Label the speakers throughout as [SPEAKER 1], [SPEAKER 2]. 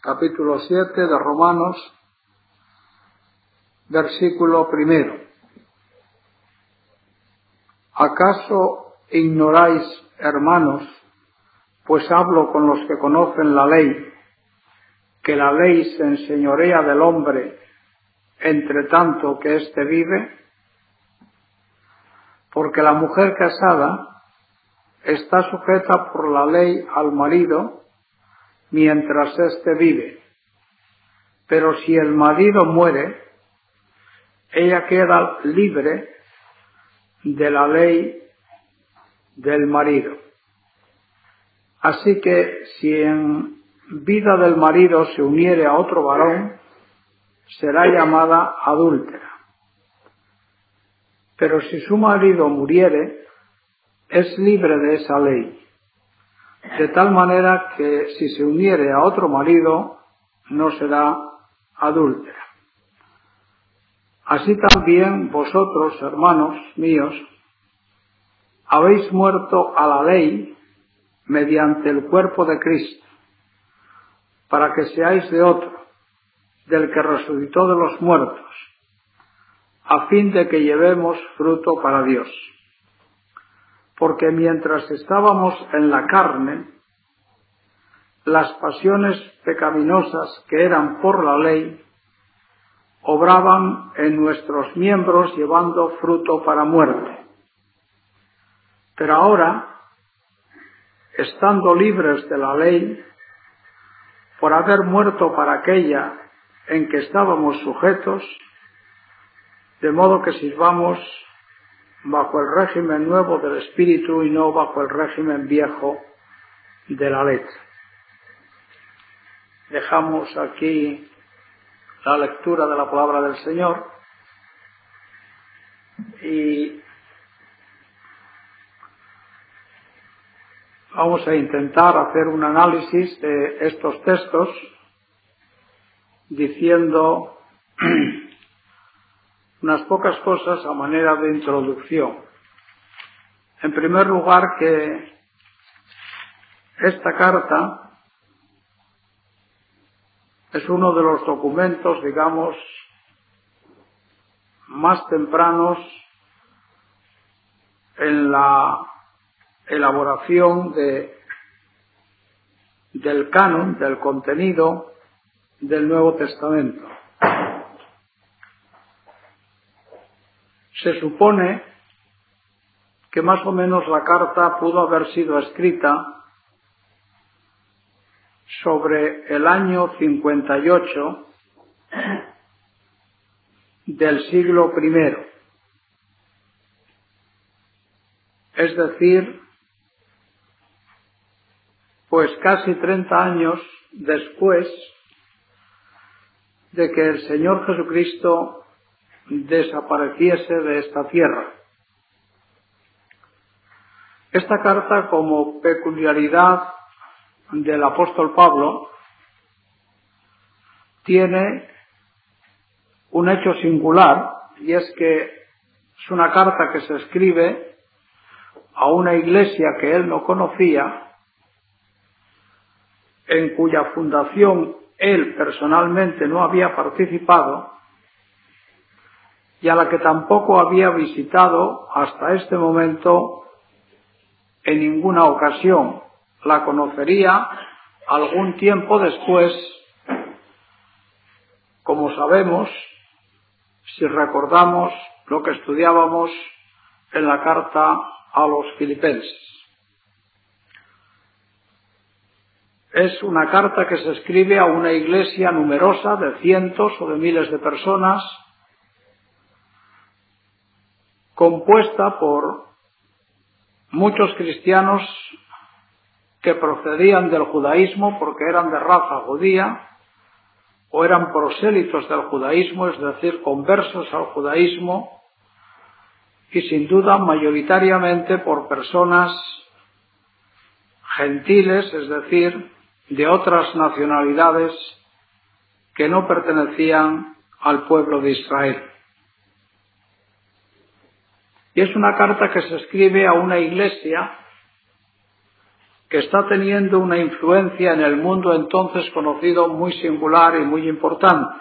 [SPEAKER 1] capítulo 7 de Romanos, versículo 1. ¿Acaso ignoráis, hermanos, pues hablo con los que conocen la ley, que la ley se enseñorea del hombre entre tanto que éste vive? Porque la mujer casada está sujeta por la ley al marido mientras éste vive. Pero si el marido muere, ella queda libre de la ley del marido. Así que si en vida del marido se uniere a otro varón, será llamada adúltera. Pero si su marido muriere, es libre de esa ley, de tal manera que si se uniere a otro marido, no será adúltera. Así también vosotros, hermanos míos, habéis muerto a la ley mediante el cuerpo de Cristo, para que seáis de otro, del que resucitó de los muertos, a fin de que llevemos fruto para Dios. Porque mientras estábamos en la carne, las pasiones pecaminosas que eran por la ley obraban en nuestros miembros llevando fruto para muerte. Pero ahora, estando libres de la ley, por haber muerto para aquella en que estábamos sujetos, de modo que sirvamos bajo el régimen nuevo del Espíritu y no bajo el régimen viejo de la letra. Dejamos aquí la lectura de la palabra del Señor y vamos a intentar hacer un análisis de estos textos diciendo unas pocas cosas a manera de introducción. En primer lugar, que esta carta es uno de los documentos, digamos, más tempranos en la elaboración del canon, del contenido del Nuevo Testamento. Se supone que más o menos la carta pudo haber sido escrita sobre el año 58 del siglo I. Es decir, pues casi 30 años después de que el Señor Jesucristo desapareciese de esta tierra. Esta carta, como peculiaridad del apóstol Pablo, tiene un hecho singular, y es que es una carta que se escribe a una iglesia que él no conocía, en cuya fundación él personalmente no había participado y a la que tampoco había visitado hasta este momento en ninguna ocasión. La conocería algún tiempo después, como sabemos, si recordamos lo que estudiábamos en la carta a los Filipenses. Es una carta que se escribe a una iglesia numerosa de cientos o de miles de personas, compuesta por muchos cristianos que procedían del judaísmo porque eran de raza judía o eran prosélitos del judaísmo, es decir, conversos al judaísmo, y sin duda mayoritariamente por personas gentiles, es decir, de otras nacionalidades que no pertenecían al pueblo de Israel. Y es una carta que se escribe a una iglesia que está teniendo una influencia en el mundo entonces conocido muy singular y muy importante.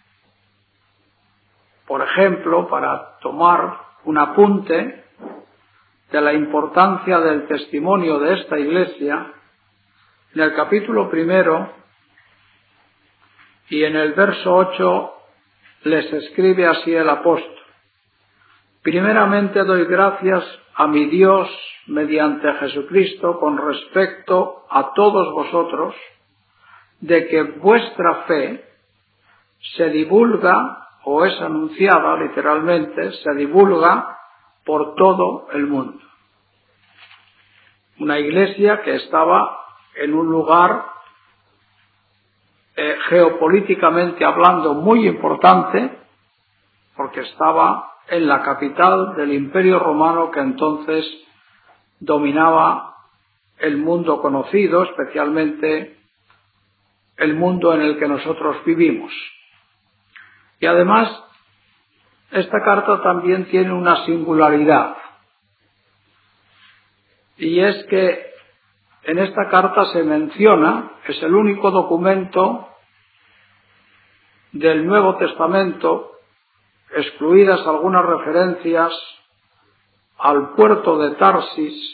[SPEAKER 1] Por ejemplo, para tomar un apunte de la importancia del testimonio de esta Iglesia, en el capítulo 1 y en el verso 8 les escribe así el apóstol: primeramente doy gracias a mi Dios mediante Jesucristo con respecto a todos vosotros, de que vuestra fe se divulga, o es anunciada literalmente, se divulga por todo el mundo. Una iglesia que estaba en un lugar geopolíticamente hablando muy importante, porque estaba en la capital del Imperio Romano, que entonces dominaba el mundo conocido, especialmente el mundo en el que nosotros vivimos. Y además, esta carta también tiene una singularidad, y es que en esta carta se menciona, es el único documento del Nuevo Testamento, excluidas algunas referencias al puerto de Tarsis,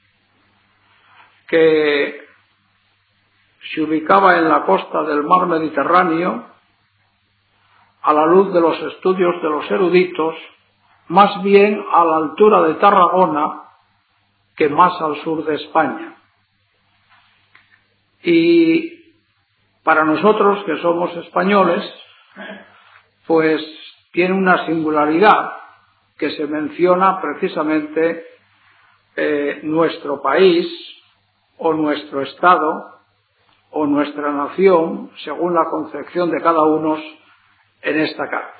[SPEAKER 1] que se ubicaba en la costa del mar Mediterráneo, a la luz de los estudios de los eruditos, más bien a la altura de Tarragona que más al sur de España. Y para nosotros, que somos españoles, pues tiene una singularidad, que se menciona precisamente nuestro país, o nuestro estado, o nuestra nación, según la concepción de cada uno, en esta carta.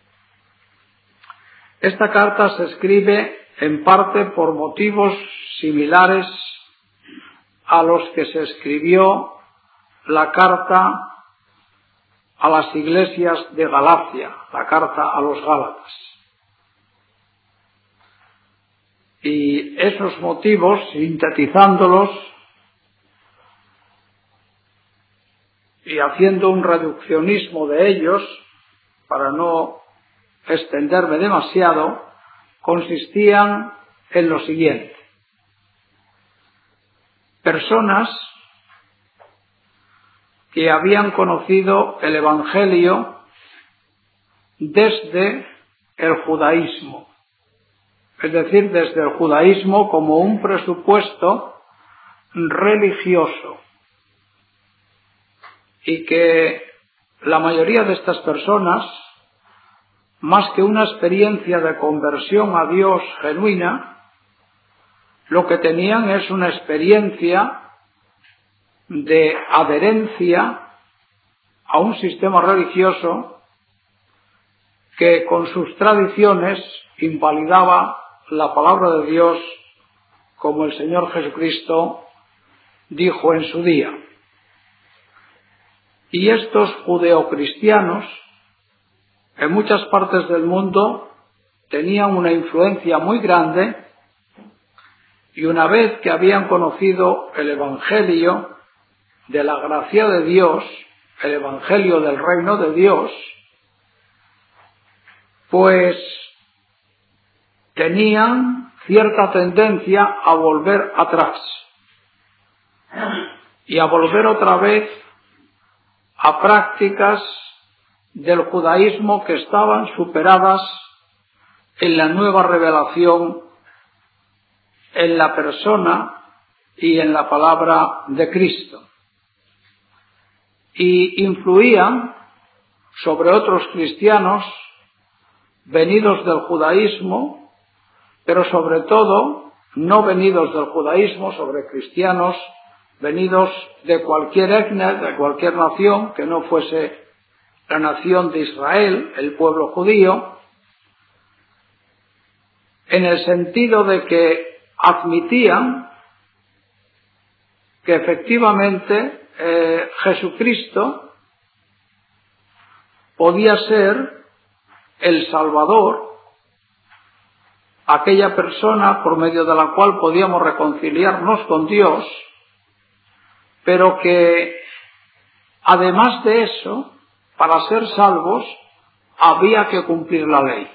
[SPEAKER 1] Esta carta se escribe en parte por motivos similares a los que se escribió la carta a las iglesias de Galacia, la carta a los Gálatas. Y esos motivos, sintetizándolos y haciendo un reduccionismo de ellos, para no extenderme demasiado, consistían en lo siguiente: personas que habían conocido el Evangelio desde el judaísmo, es decir, desde el judaísmo como un presupuesto religioso, y que la mayoría de estas personas, más que una experiencia de conversión a Dios genuina, lo que tenían es una experiencia de adherencia a un sistema religioso que con sus tradiciones invalidaba la palabra de Dios, como el Señor Jesucristo dijo en su día. Y estos judeocristianos en muchas partes del mundo tenían una influencia muy grande, y una vez que habían conocido el Evangelio de la gracia de Dios, el Evangelio del reino de Dios, pues tenían cierta tendencia a volver atrás y a volver otra vez a prácticas del judaísmo que estaban superadas en la nueva revelación, en la persona y en la palabra de Cristo, y influían sobre otros cristianos venidos del judaísmo, pero sobre todo no venidos del judaísmo, sobre cristianos venidos de cualquier etnia, de cualquier nación que no fuese la nación de Israel, el pueblo judío, en el sentido de que admitían que efectivamente Jesucristo podía ser el Salvador, aquella persona por medio de la cual podíamos reconciliarnos con Dios, pero que además de eso, para ser salvos, había que cumplir la ley.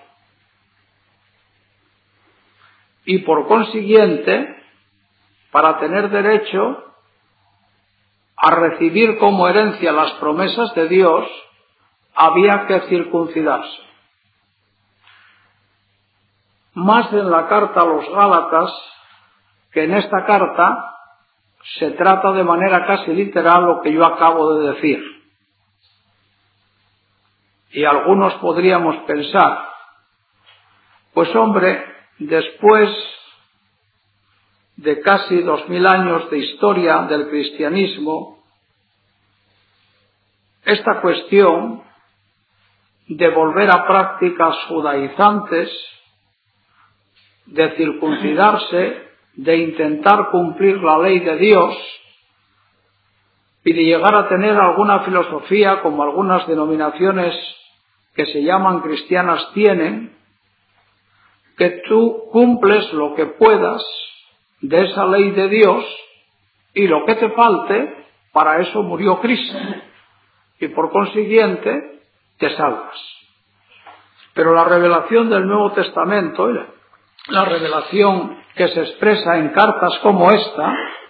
[SPEAKER 1] Y por consiguiente, para tener derecho a recibir como herencia las promesas de Dios, había que circuncidarse. Más en la carta a los Gálatas que en esta carta se trata de manera casi literal lo que yo acabo de decir. Y algunos podríamos pensar, pues hombre, después de casi 2000 años de historia del cristianismo, esta cuestión de volver a prácticas judaizantes, de circuncidarse, de intentar cumplir la ley de Dios y de llegar a tener alguna filosofía como algunas denominaciones que se llaman cristianas tienen, que tú cumples lo que puedas de esa ley de Dios y lo que te falte, para eso murió Cristo y por consiguiente te salvas. Pero la revelación del Nuevo Testamento, la revelación que se expresa en cartas como esta,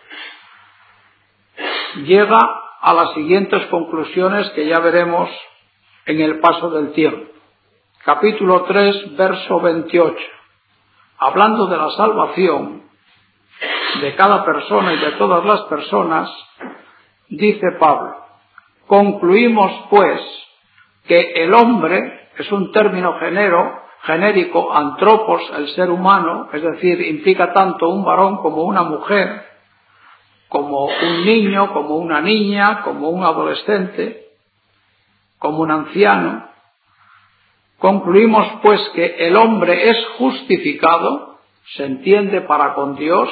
[SPEAKER 1] llega a las siguientes conclusiones que ya veremos en el paso del tiempo. Capítulo 3, verso 28. Hablando de la salvación de cada persona y de todas las personas, dice Pablo: concluimos pues que el hombre, es un término genérico, antropos, el ser humano, es decir, implica tanto un varón como una mujer, como un niño, como una niña, como un adolescente, como un anciano. Concluimos pues que el hombre es justificado, se entiende, para con Dios,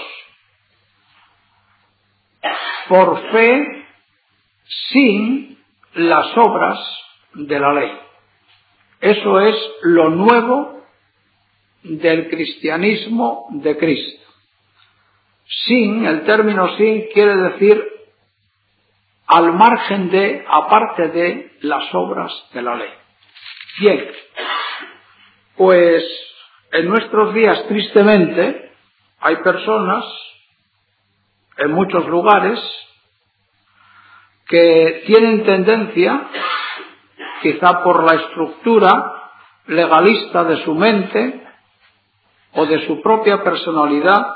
[SPEAKER 1] por fe, sin las obras de la ley. Eso es lo nuevo del cristianismo de Cristo. Sin, el término sin quiere decir al margen de, aparte de las obras de la ley. Bien, pues en nuestros días, tristemente, hay personas en muchos lugares que tienen tendencia, quizá por la estructura legalista de su mente o de su propia personalidad,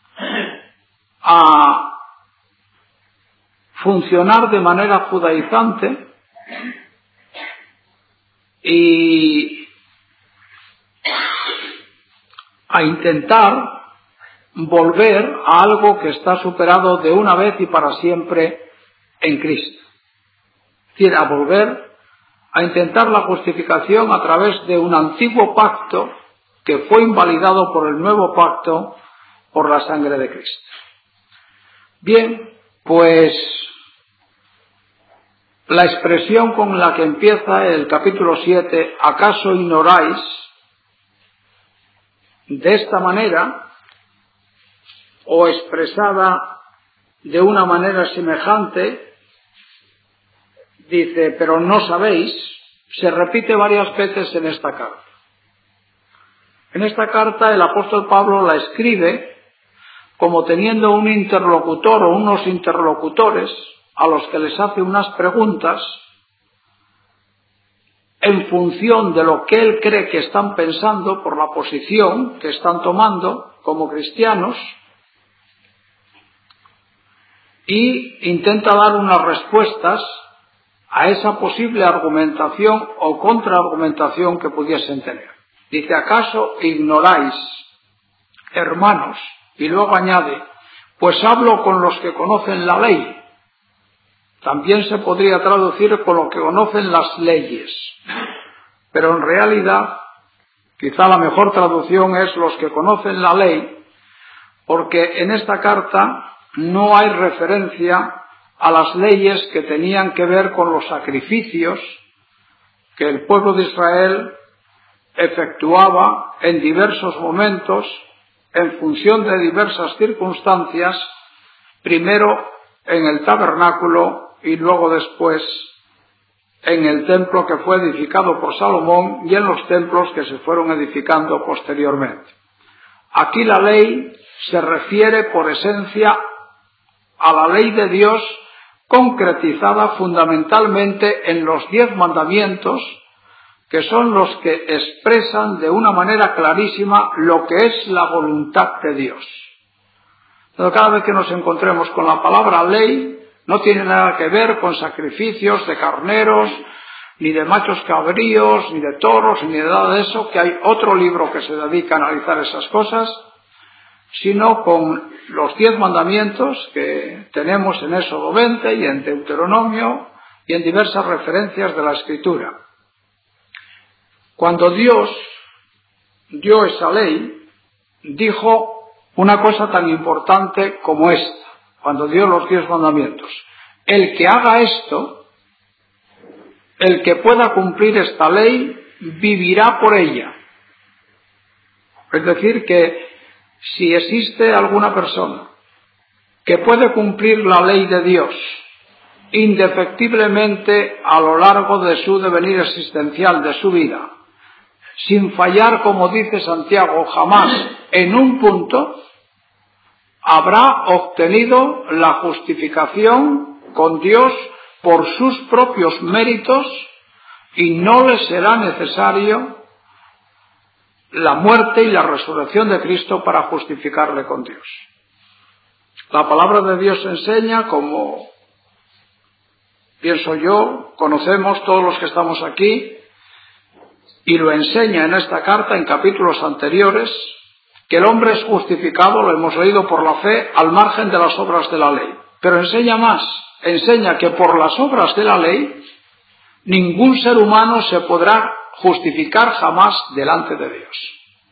[SPEAKER 1] a funcionar de manera judaizante y a intentar volver a algo que está superado de una vez y para siempre en Cristo. Es decir, a volver a intentar la justificación a través de un antiguo pacto que fue invalidado por el nuevo pacto por la sangre de Cristo. Bien, pues la expresión con la que empieza el capítulo 7, ¿acaso ignoráis? De esta manera, o expresada de una manera semejante, dice, pero no sabéis, se repite varias veces en esta carta. En esta carta el apóstol Pablo la escribe como teniendo un interlocutor o unos interlocutores a los que les hace unas preguntas en función de lo que él cree que están pensando por la posición que están tomando como cristianos, y intenta dar unas respuestas a esa posible argumentación o contraargumentación que pudiesen tener. Dice, ¿acaso ignoráis, hermanos? Y luego añade, pues hablo con los que conocen la ley. También se podría traducir con los que conocen las leyes. Pero en realidad, quizá la mejor traducción es los que conocen la ley, porque en esta carta no hay referencia a las leyes que tenían que ver con los sacrificios que el pueblo de Israel efectuaba en diversos momentos, en función de diversas circunstancias, primero en el tabernáculo y luego después en el templo que fue edificado por Salomón y en los templos que se fueron edificando posteriormente. Aquí la ley se refiere por esencia a la ley de Dios concretizada fundamentalmente en los 10 mandamientos, que son los que expresan de una manera clarísima lo que es la voluntad de Dios. Pero cada vez que nos encontremos con la palabra ley, no tiene nada que ver con sacrificios de carneros, ni de machos cabríos, ni de toros, ni de nada de eso, que hay otro libro que se dedica a analizar esas cosas, sino con los 10 mandamientos que tenemos en Éxodo 20 y en Deuteronomio y en diversas referencias de la Escritura. Cuando Dios dio esa ley, dijo una cosa tan importante como esta, cuando dio los 10 mandamientos: el que haga esto, el que pueda cumplir esta ley, vivirá por ella. Es decir, que si existe alguna persona que puede cumplir la ley de Dios indefectiblemente a lo largo de su devenir existencial, de su vida, sin fallar, como dice Santiago, jamás en un punto, habrá obtenido la justificación con Dios por sus propios méritos y no le será necesario la muerte y la resurrección de Cristo para justificarle con Dios. La palabra de Dios enseña, como pienso yo, conocemos todos los que estamos aquí, y lo enseña en esta carta en capítulos anteriores, que el hombre es justificado, lo hemos leído, por la fe, al margen de las obras de la ley. Pero enseña más, enseña que por las obras de la ley ningún ser humano se podrá justificar jamás delante de Dios.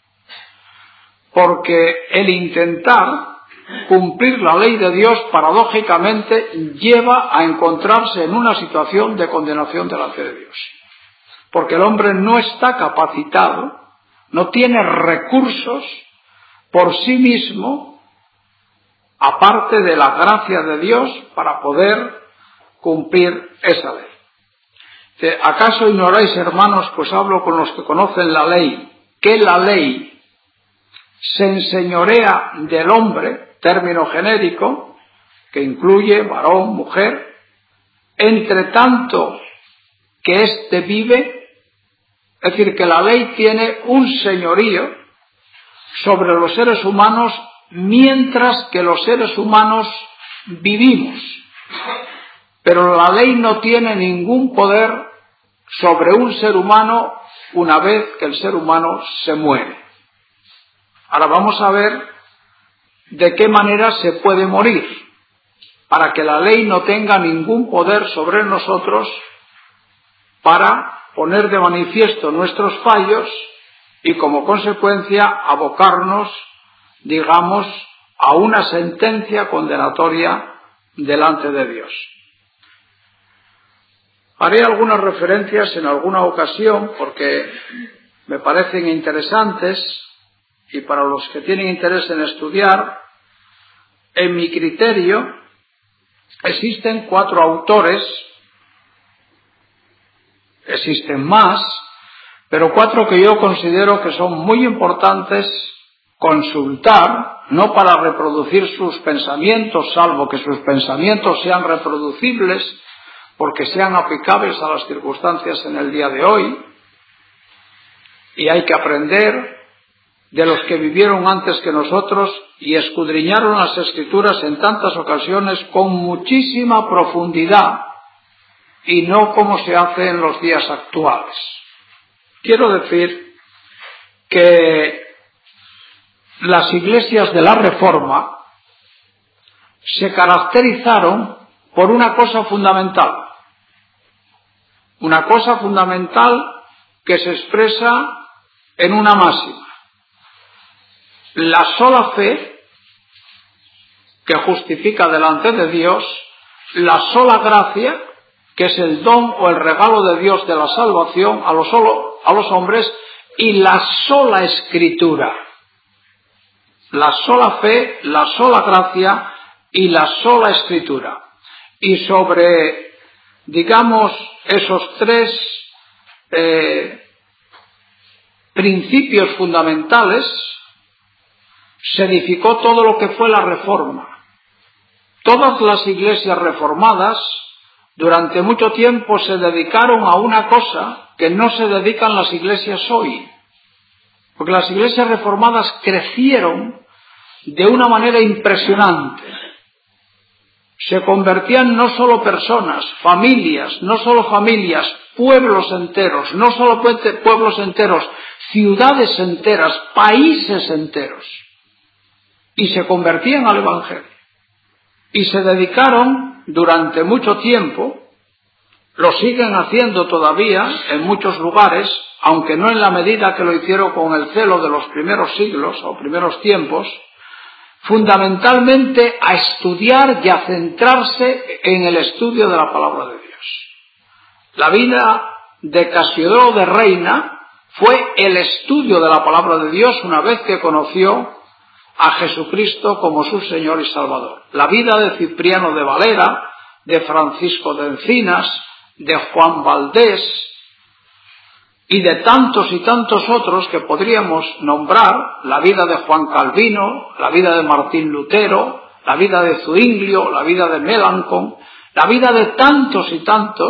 [SPEAKER 1] Porque el intentar cumplir la ley de Dios, paradójicamente, lleva a encontrarse en una situación de condenación delante de Dios. Porque el hombre no está capacitado, no tiene recursos por sí mismo, aparte de la gracia de Dios, para poder cumplir esa ley. ¿Acaso ignoráis, hermanos, pues hablo con los que conocen la ley, que la ley se enseñorea del hombre, término genérico, que incluye varón, mujer, entre tanto que éste vive? Es decir, que la ley tiene un señorío sobre los seres humanos mientras que los seres humanos vivimos. Pero la ley no tiene ningún poder sobre un ser humano una vez que el ser humano se muere. Ahora vamos a ver de qué manera se puede morir, para que la ley no tenga ningún poder sobre nosotros, para poner de manifiesto nuestros fallos y como consecuencia abocarnos, digamos, a una sentencia condenatoria delante de Dios. Haré algunas referencias en alguna ocasión porque me parecen interesantes y para los que tienen interés en estudiar, en mi criterio, existen 4 autores. Existen más, pero 4 que yo considero que son muy importantes consultar, no para reproducir sus pensamientos, salvo que sus pensamientos sean reproducibles, porque sean aplicables a las circunstancias en el día de hoy, y hay que aprender de los que vivieron antes que nosotros y escudriñaron las Escrituras en tantas ocasiones con muchísima profundidad, y no como se hace en los días actuales. Quiero decir que las iglesias de la Reforma se caracterizaron por una cosa fundamental que se expresa en una máxima: la sola fe que justifica delante de Dios, la sola gracia, que es el don o el regalo de Dios de la salvación a los hombres, y la sola Escritura. La sola fe, la sola gracia y la sola Escritura. y sobre, digamos, esos tres principios fundamentales se edificó todo lo que fue la Reforma. Todas las iglesias reformadas durante mucho tiempo se dedicaron a una cosa que no se dedican las iglesias hoy, porque las iglesias reformadas crecieron de una manera impresionante. Se convertían no solo personas, familias, no solo familias, pueblos enteros, no solo pueblos enteros, ciudades enteras, países enteros, y se convertían al Evangelio. Y se dedicaron durante mucho tiempo, lo siguen haciendo todavía en muchos lugares, aunque no en la medida que lo hicieron con el celo de los primeros siglos o primeros tiempos, fundamentalmente a estudiar y a centrarse en el estudio de la palabra de Dios. La vida de Casiodoro de Reina fue el estudio de la palabra de Dios una vez que conoció a Jesucristo como su Señor y Salvador. La vida de Cipriano de Valera, de Francisco de Encinas, de Juan Valdés y de tantos y tantos otros que podríamos nombrar, la vida de Juan Calvino, la vida de Martín Lutero, la vida de Zuinglio, la vida de Melanchthon, la vida de tantos y tantos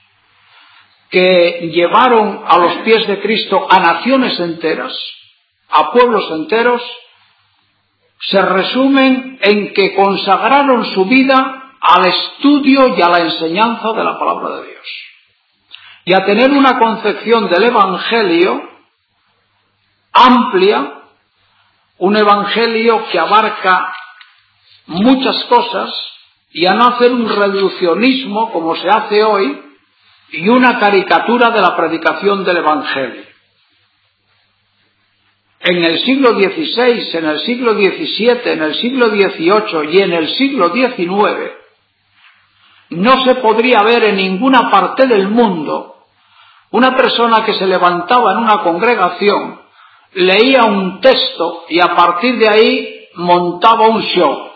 [SPEAKER 1] que llevaron a los pies de Cristo a naciones enteras, a pueblos enteros, se resumen en que consagraron su vida al estudio y a la enseñanza de la palabra de Dios, y a tener una concepción del Evangelio amplia, un Evangelio que abarca muchas cosas, y a no hacer un reduccionismo como se hace hoy, y una caricatura de la predicación del Evangelio. En el siglo XVI, en el siglo XVII, en el siglo XVIII y en el siglo XIX, no se podría ver en ninguna parte del mundo una persona que se levantaba en una congregación, leía un texto y a partir de ahí montaba un show.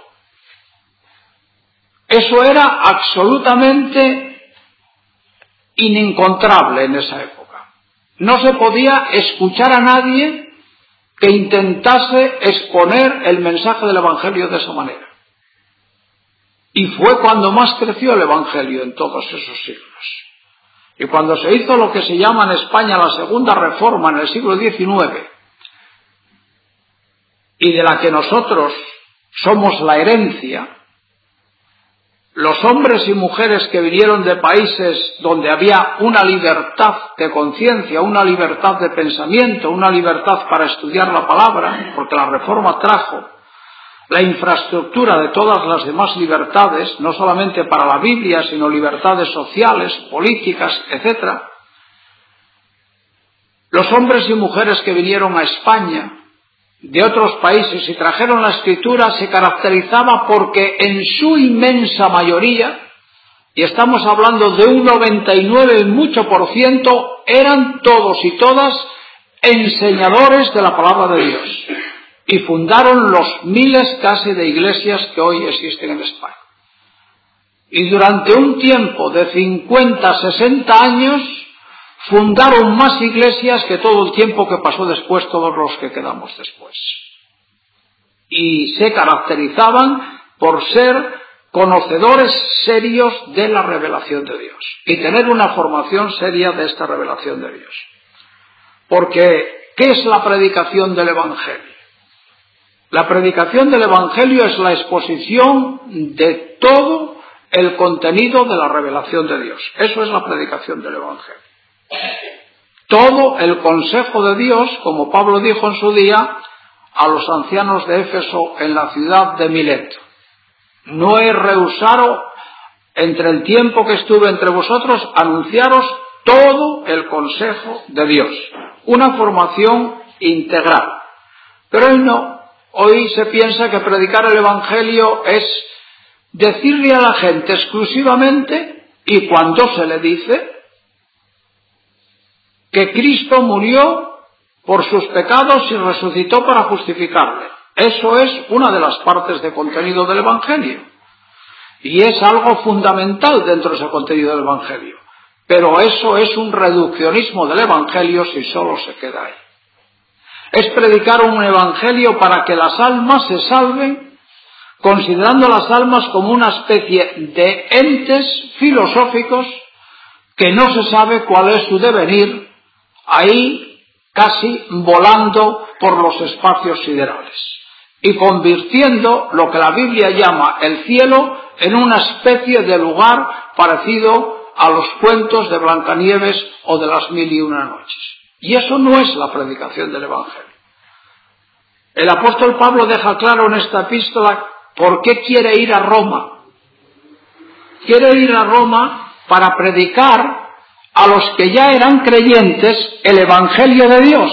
[SPEAKER 1] Eso era absolutamente inencontrable en esa época. No se podía escuchar a nadie que intentase exponer el mensaje del Evangelio de esa manera. Y fue cuando más creció el Evangelio en todos esos siglos. Y cuando se hizo lo que se llama en España la Segunda Reforma en el siglo XIX, y de la que nosotros somos la herencia, los hombres y mujeres que vinieron de países donde había una libertad de conciencia, una libertad de pensamiento, una libertad para estudiar la palabra, porque la Reforma trajo la infraestructura de todas las demás libertades, no solamente para la Biblia, sino libertades sociales, políticas, etc. Los hombres y mujeres que vinieron a España de otros países y trajeron la Escritura se caracterizaba porque en su inmensa mayoría, y estamos hablando de un 99% eran todos y todas enseñadores de la palabra de Dios, y fundaron los miles casi de iglesias que hoy existen en España. Y durante un tiempo de 50, 60 años fundaron más iglesias que todo el tiempo que pasó después, todos los que quedamos después. Y se caracterizaban por ser conocedores serios de la revelación de Dios y tener una formación seria de esta revelación de Dios. Porque, ¿qué es la predicación del Evangelio? La predicación del Evangelio es la exposición de todo el contenido de la revelación de Dios. Eso es la predicación del Evangelio. Todo el consejo de Dios, como Pablo dijo en su día a los ancianos de Éfeso en la ciudad de Mileto: no he rehusado entre el tiempo que estuve entre vosotros anunciaros todo el consejo de Dios. Una formación integral. Pero hoy no. Hoy se piensa que predicar el Evangelio es decirle a la gente exclusivamente, y cuando se le dice, que Cristo murió por sus pecados y resucitó para justificarle. Eso es una de las partes de contenido del Evangelio. y es algo fundamental dentro de ese contenido del Evangelio. Pero eso es un reduccionismo del Evangelio si solo se queda ahí. Es predicar un Evangelio para que las almas se salven, considerando las almas como una especie de entes filosóficos que no se sabe cuál es su devenir, ahí casi volando por los espacios siderales y convirtiendo lo que la Biblia llama el cielo en una especie de lugar parecido a los cuentos de Blancanieves o de las 1001 noches. Y eso no es la predicación del Evangelio. El apóstol Pablo deja claro en esta epístola por qué quiere ir a Roma. Quiere ir a Roma para predicar a los que ya eran creyentes el Evangelio de Dios.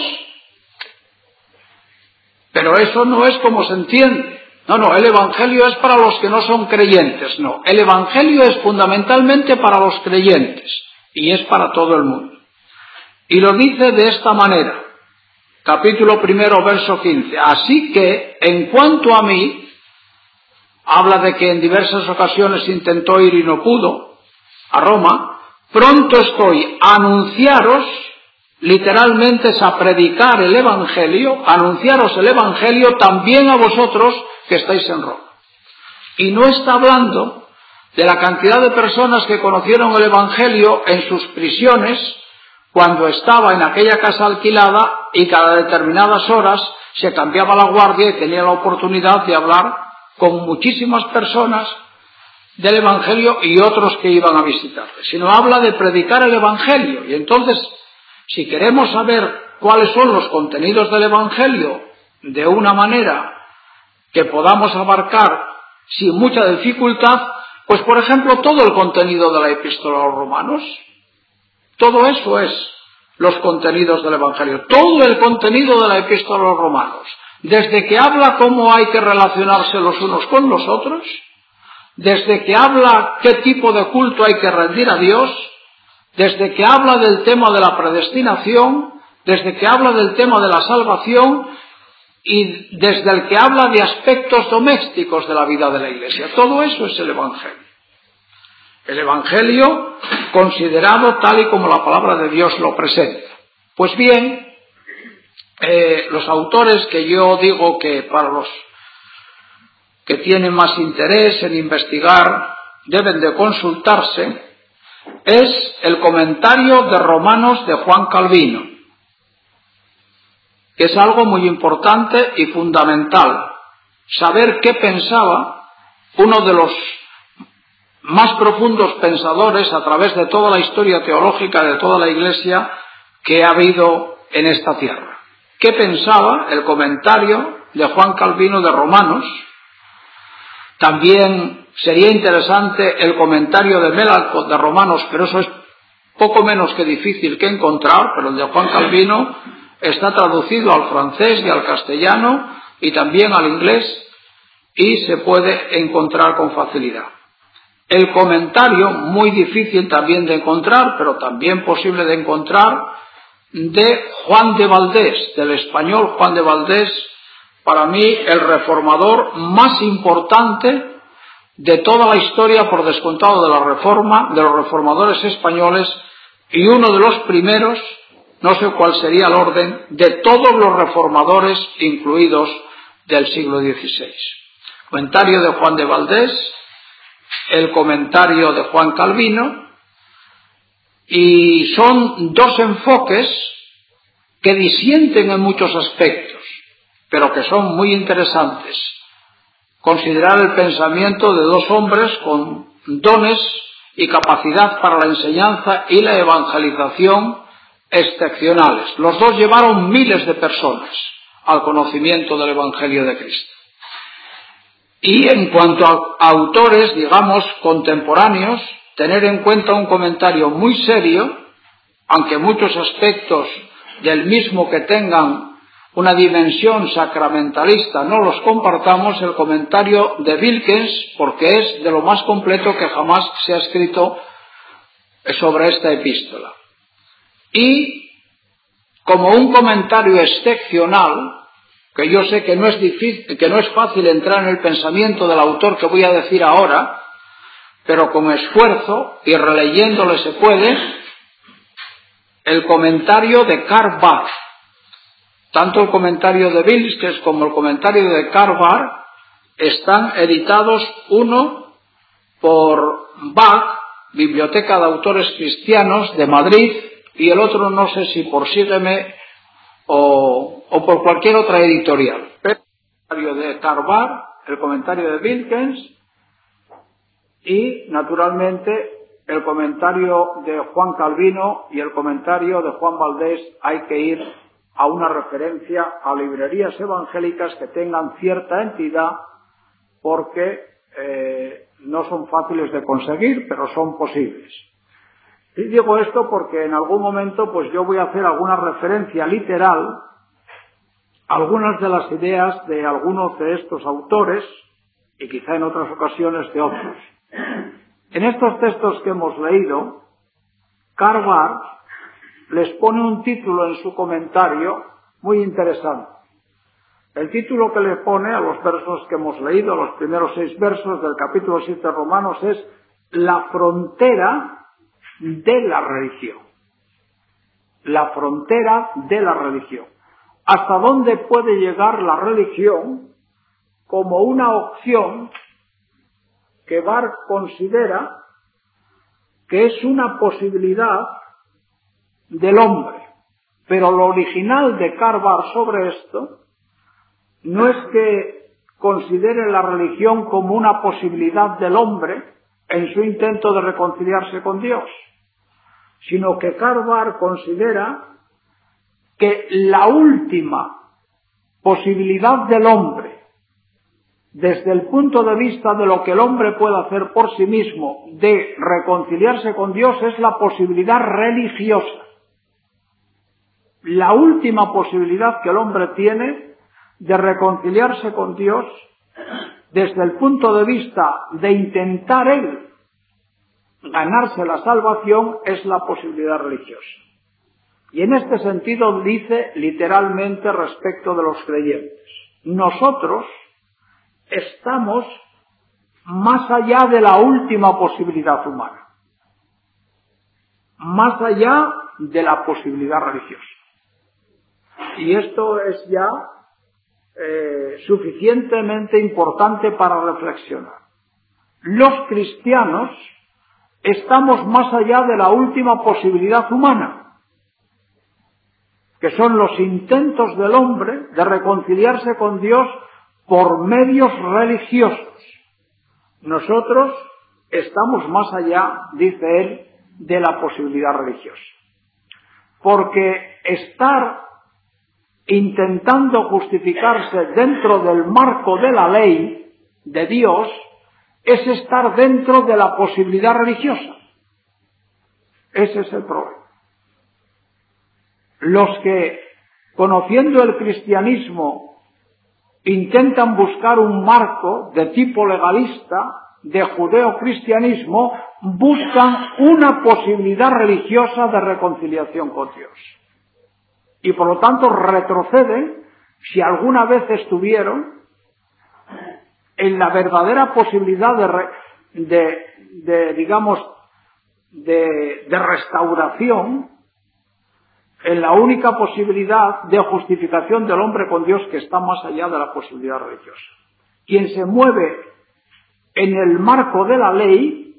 [SPEAKER 1] Pero eso no es como se entiende. No, el Evangelio es para los que no son creyentes, no. El Evangelio es fundamentalmente para los creyentes y es para todo el mundo. Y lo dice de esta manera, capítulo 1, verso 15. Así que, en cuanto a mí, habla de que en diversas ocasiones intentó ir y no pudo a Roma, pronto estoy a anunciaros, literalmente es a predicar el Evangelio, anunciaros el Evangelio también a vosotros que estáis en Roma. Y no está hablando de la cantidad de personas que conocieron el Evangelio en sus prisiones cuando estaba en aquella casa alquilada y cada determinadas horas se cambiaba la guardia y tenía la oportunidad de hablar con muchísimas personas del Evangelio y otros que iban a visitarle, sino habla de predicar el Evangelio. Y entonces, si queremos saber cuáles son los contenidos del Evangelio de una manera que podamos abarcar sin mucha dificultad, pues por ejemplo todo el contenido de la epístola a los romanos, todo eso es los contenidos del Evangelio, todo el contenido de la epístola a los romanos, desde que habla cómo hay que relacionarse los unos con los otros, desde que habla qué tipo de culto hay que rendir a Dios, desde que habla del tema de la predestinación, desde que habla del tema de la salvación y desde el que habla de aspectos domésticos de la vida de la Iglesia. Todo eso es el Evangelio. El Evangelio considerado tal y como la palabra de Dios lo presenta. Pues bien, los autores que yo digo que para los que tienen más interés en investigar deben de consultarse es el comentario de Romanos de Juan Calvino, que es algo muy importante y fundamental, saber qué pensaba uno de los más profundos pensadores a través de toda la historia teológica de toda la Iglesia que ha habido en esta tierra. ¿Qué pensaba el comentario de Juan Calvino de Romanos? También sería interesante el comentario de Melalcott de Romanos, pero eso es poco menos que difícil que encontrar, pero el de Juan Calvino está traducido al francés y al castellano y también al inglés y se puede encontrar con facilidad. El comentario, muy difícil también de encontrar, pero también posible de encontrar, de Juan de Valdés, del español Juan de Valdés, para mí el reformador más importante de toda la historia, por descontado de la Reforma, de los reformadores españoles, y uno de los primeros, no sé cuál sería el orden, de todos los reformadores incluidos del siglo XVI. Comentario de Juan de Valdés, el comentario de Juan Calvino, y son dos enfoques que disienten en muchos aspectos, pero que son muy interesantes. Considerar el pensamiento de dos hombres con dones y capacidad para la enseñanza y la evangelización excepcionales. Los dos llevaron miles de personas al conocimiento del Evangelio de Cristo. Y en cuanto a autores, digamos, contemporáneos, tener en cuenta un comentario muy serio, aunque muchos aspectos del mismo que tengan una dimensión sacramentalista no los compartamos, el comentario de Wilkins, porque es de lo más completo que jamás se ha escrito sobre esta epístola. Y como un comentario excepcional, que yo sé que no es fácil entrar en el pensamiento del autor que voy a decir ahora, pero con esfuerzo, y releyéndole se puede, el comentario de Karl Barth. Tanto el comentario de Vilskes como el comentario de Karl Barth están editados, uno por Bach, Biblioteca de Autores Cristianos de Madrid, y el otro no sé si por Sígueme o por cualquier otra editorial. El comentario de Karl Barth, el comentario de Wilkens y, naturalmente, el comentario de Juan Calvino y el comentario de Juan Valdés. Hay que ir a una referencia a librerías evangélicas que tengan cierta entidad, porque no son fáciles de conseguir, pero son posibles. Y digo esto porque en algún momento pues yo voy a hacer alguna referencia literal a algunas de las ideas de algunos de estos autores, y quizá en otras ocasiones de otros. En estos textos que hemos leído, Karl Barth les pone un título en su comentario muy interesante. El título que le pone a los versos que hemos leído, los primeros 6 versos del capítulo 7 de Romanos, es la frontera de la religión. La frontera de la religión. ¿Hasta dónde puede llegar la religión como una opción que Barth considera que es una posibilidad del hombre? Pero lo original de Karl Barth sobre esto no es que considere la religión como una posibilidad del hombre en su intento de reconciliarse con Dios, sino que Karl Barth considera que la última posibilidad del hombre, desde el punto de vista de lo que el hombre puede hacer por sí mismo, de reconciliarse con Dios, es la posibilidad religiosa. La última posibilidad que el hombre tiene de reconciliarse con Dios, desde el punto de vista de intentar él ganarse la salvación, es la posibilidad religiosa. Y en este sentido dice literalmente respecto de los creyentes: nosotros estamos más allá de la última posibilidad humana, más allá de la posibilidad religiosa. Y esto es ya suficientemente importante para reflexionar. Los cristianos estamos más allá de la última posibilidad humana, que son los intentos del hombre de reconciliarse con Dios por medios religiosos. Nosotros estamos más allá, dice él, de la posibilidad religiosa. Porque estar intentando justificarse dentro del marco de la ley de Dios es estar dentro de la posibilidad religiosa. Ese es el problema. Los que, conociendo el cristianismo, intentan buscar un marco de tipo legalista, de judeocristianismo, buscan una posibilidad religiosa de reconciliación con Dios. Y por lo tanto retroceden, si alguna vez estuvieron, en la verdadera posibilidad de restauración, en la única posibilidad de justificación del hombre con Dios, que está más allá de la posibilidad religiosa. Quien se mueve en el marco de la ley,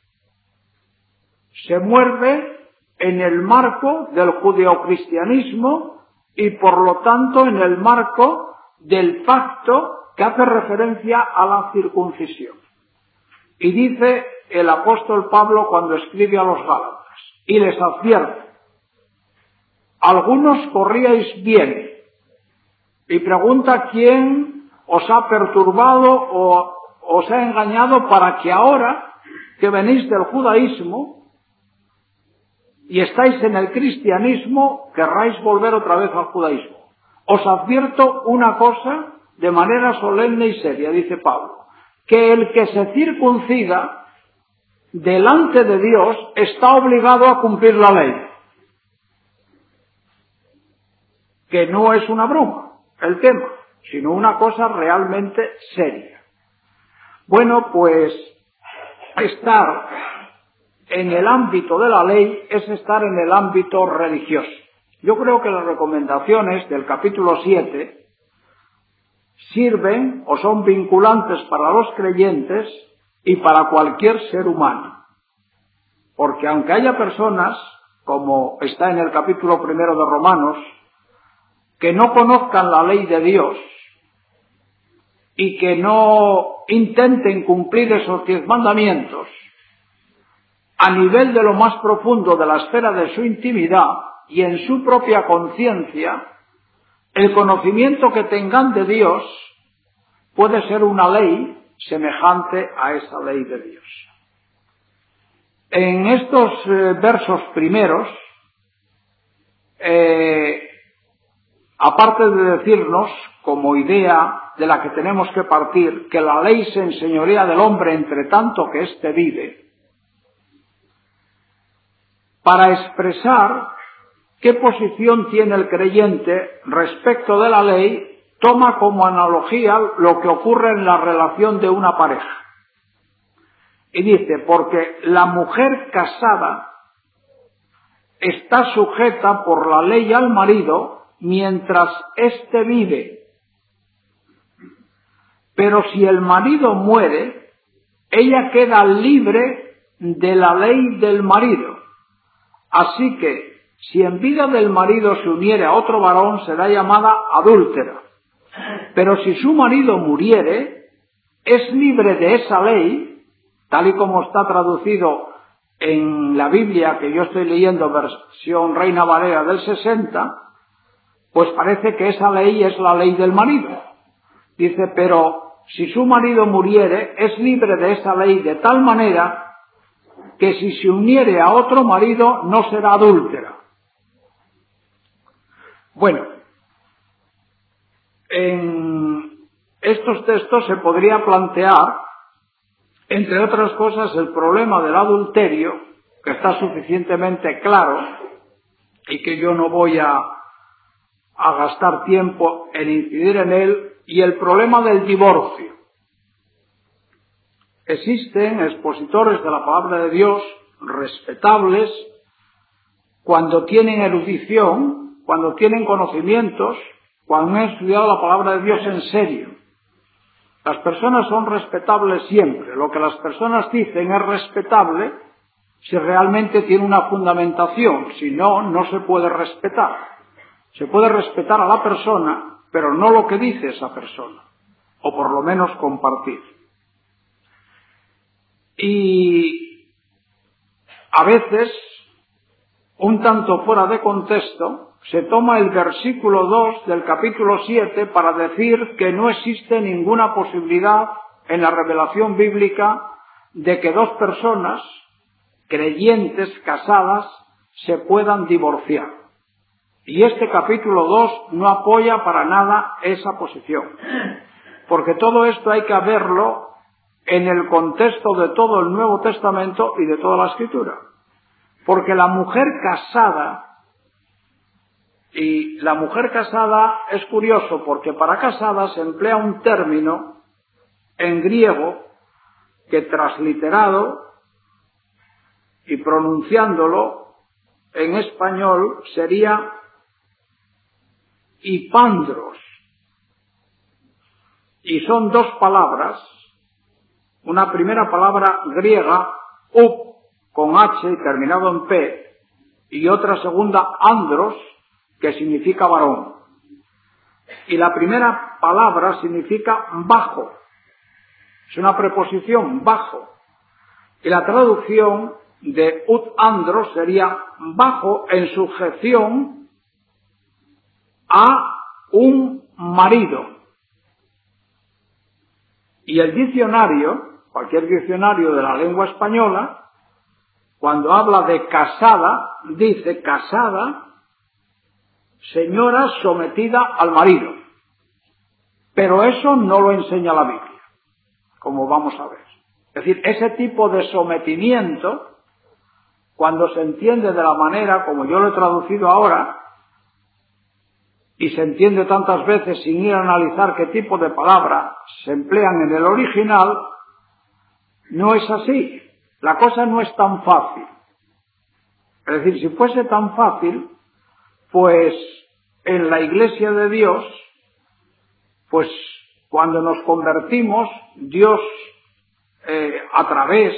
[SPEAKER 1] se mueve en el marco del judeocristianismo y por lo tanto en el marco del pacto que hace referencia a la circuncisión. Y dice el apóstol Pablo cuando escribe a los Gálatas, y les advierte: algunos corríais bien. Y pregunta quién os ha perturbado o os ha engañado para que ahora que venís del judaísmo y estáis en el cristianismo, querráis volver otra vez al judaísmo. Os advierto una cosa de manera solemne y seria, dice Pablo, que el que se circuncida delante de Dios está obligado a cumplir la ley. Que no es una broma el tema, sino una cosa realmente seria. Bueno, pues estar en el ámbito de la ley es estar en el ámbito religioso. Yo creo que las recomendaciones del capítulo 7 sirven o son vinculantes para los creyentes y para cualquier ser humano. Porque aunque haya personas, como está en el capítulo 1 de Romanos, que no conozcan la ley de Dios y que no intenten cumplir esos 10 mandamientos, a nivel de lo más profundo de la esfera de su intimidad y en su propia conciencia, el conocimiento que tengan de Dios puede ser una ley semejante a esa ley de Dios. En estos versos primeros, aparte de decirnos, como idea de la que tenemos que partir, que la ley se enseñorea del hombre entre tanto que éste vive, para expresar qué posición tiene el creyente respecto de la ley, toma como analogía lo que ocurre en la relación de una pareja. Y dice, porque la mujer casada está sujeta por la ley al marido mientras éste vive. Pero si el marido muere, ella queda libre de la ley del marido. Así que, si en vida del marido se uniere a otro varón, será llamada adúltera. Pero si su marido muriere, es libre de esa ley, tal y como está traducido en la Biblia que yo estoy leyendo, versión Reina Valera del 60, pues parece que esa ley es la ley del marido. Dice, pero si su marido muriere, es libre de esa ley de tal manera que si se uniere a otro marido no será adúltera. Bueno, en estos textos se podría plantear, entre otras cosas, el problema del adulterio, que está suficientemente claro y que yo no voy a gastar tiempo en incidir en él, y el problema del divorcio. Existen expositores de la palabra de Dios respetables cuando tienen erudición, cuando tienen conocimientos, cuando han estudiado la palabra de Dios en serio. Las personas son respetables siempre. Lo que las personas dicen es respetable si realmente tiene una fundamentación. Si no, no se puede respetar. Se puede respetar a la persona, pero no lo que dice esa persona, o por lo menos compartir. Y a veces, un tanto fuera de contexto, se toma el versículo 2 del capítulo 7 para decir que no existe ninguna posibilidad en la revelación bíblica de que dos personas creyentes casadas se puedan divorciar. Y este capítulo 2 no apoya para nada esa posición, porque todo esto hay que verlo en el contexto de todo el Nuevo Testamento y de toda la Escritura. Porque la mujer casada, y la mujer casada es curioso porque para casada se emplea un término en griego que transliterado y pronunciándolo en español sería hipandros. Y son dos palabras. Una primera palabra griega, up, con H y terminado en P, y otra segunda, andros, que significa varón. Y la primera palabra significa bajo. Es una preposición, bajo. Y la traducción de ut andros sería bajo en sujeción a un marido. Y el diccionario, cualquier diccionario de la lengua española, cuando habla de casada, dice casada, señora sometida al marido. Pero eso no lo enseña la Biblia, como vamos a ver. Es decir, ese tipo de sometimiento, cuando se entiende de la manera como yo lo he traducido ahora, y se entiende tantas veces sin ir a analizar qué tipo de palabras se emplean en el original, no es así. La cosa no es tan fácil. Es decir, si fuese tan fácil, pues en la Iglesia de Dios, pues cuando nos convertimos, Dios a través